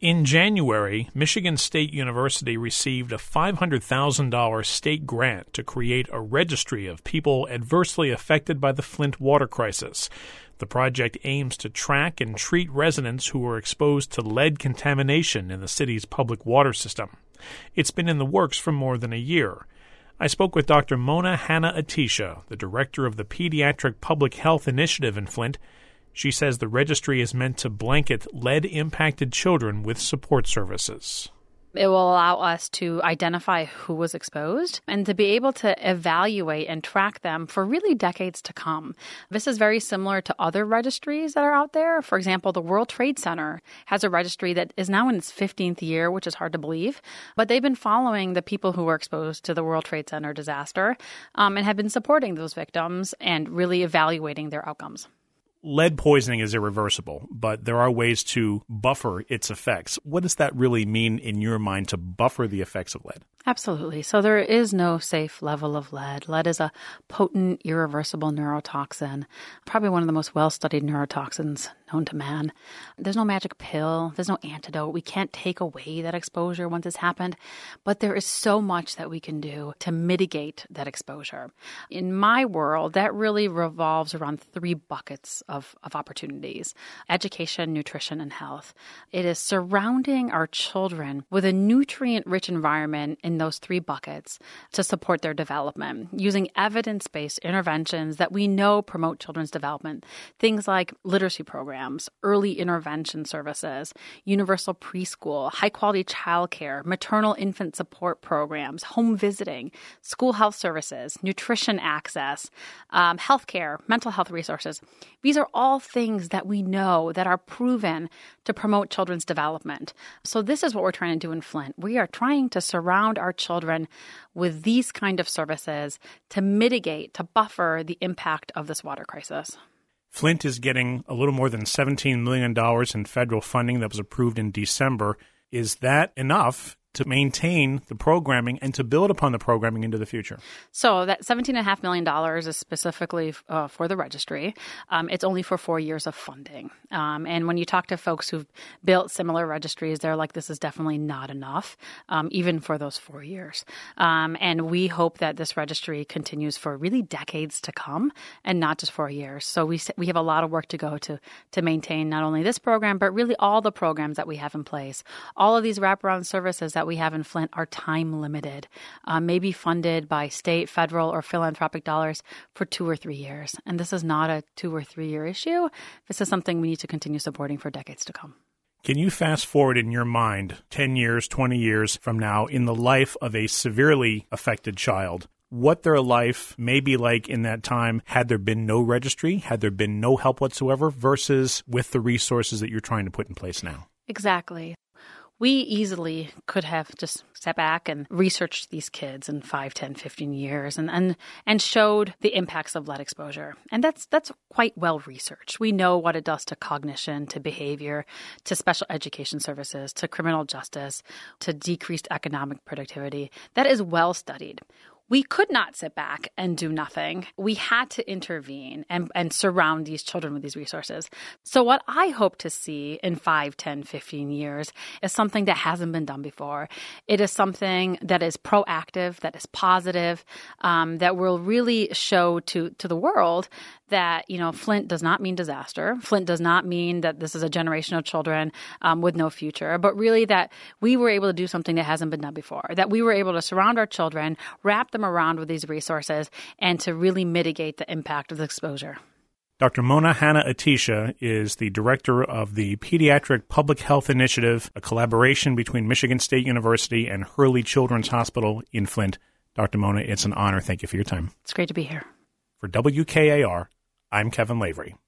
In January, Michigan State University received a $500,000 state grant to create a registry of people adversely affected by the Flint water crisis. The project aims to track and treat residents who were exposed to lead contamination in the city's public water system. It's been in the works for more than a year. I spoke with Dr. Mona Hanna-Attisha, the director of the Pediatric Public Health Initiative in Flint. She says the registry is meant to blanket lead-impacted children with support services. It will allow us to identify who was exposed and to be able to evaluate and track them for really decades to come. This is very similar to other registries that are out there. For example, the World Trade Center has a registry that is now in its 15th year, which is hard to believe. But they've been following the people who were exposed to the World Trade Center disaster and have been supporting those victims and really evaluating their outcomes. Lead poisoning is irreversible, but there are ways to buffer its effects. What does that really mean in your mind, to buffer the effects of lead? Absolutely. So there is no safe level of lead. Lead is a potent, irreversible neurotoxin, probably one of the most well-studied neurotoxins known to man. There's no magic pill. There's no antidote. We can't take away that exposure once it's happened, but there is so much that we can do to mitigate that exposure. In my world, that really revolves around three buckets of opportunities: education, nutrition, and health. It is surrounding our children with a nutrient-rich environment in those three buckets to support their development, using evidence-based interventions that we know promote children's development. Things like literacy programs, early intervention services, universal preschool, high-quality childcare, maternal infant support programs, home visiting, school health services, nutrition access, healthcare, mental health resources. These are all things that we know that are proven to promote children's development. So this is what we're trying to do in Flint. We are trying to surround our children with these kind of services to mitigate, to buffer the impact of this water crisis. Flint is getting a little more than $17 million in federal funding that was approved in December. Is that enough to maintain the programming and to build upon the programming into the future? So that $17.5 million is specifically for the registry. It's only for 4 years of funding. And when you talk to folks who've built similar registries, they're like, this is definitely not enough, even for those 4 years. And we hope that this registry continues for really decades to come and not just 4 years. So we have a lot of work to go to maintain not only this program, but really all the programs that we have in place. All of these wraparound services that we have in Flint are time limited, maybe funded by state, federal, or philanthropic dollars for 2 or 3 years. And this is not a 2 or 3 year issue. This is something we need to continue supporting for decades to come. Can you fast forward in your mind 10 years, 20 years from now in the life of a severely affected child, what their life may be like in that time had there been no registry, had there been no help whatsoever, versus with the resources that you're trying to put in place now? Exactly. We easily could have just sat back and researched these kids in 5, 10, 15 years and showed the impacts of lead exposure. And that's quite well researched. We know what it does to cognition, to behavior, to special education services, to criminal justice, to decreased economic productivity. That is well studied. We could not sit back and do nothing. We had to intervene and surround these children with these resources. So what I hope to see in 5, 10, 15 years is something that hasn't been done before. It is something that is proactive, that is positive, that will really show to the world that, Flint does not mean disaster. Flint does not mean that this is a generation of children with no future, but really that we were able to do something that hasn't been done before, that we were able to surround our children, wrap them around with these resources, and to really mitigate the impact of the exposure. Dr. Mona Hanna-Attisha is the director of the Pediatric Public Health Initiative, a collaboration between Michigan State University and Hurley Children's Hospital in Flint. Dr. Mona, it's an honor. Thank you for your time. It's great to be here. For WKAR, I'm Kevin Lavery.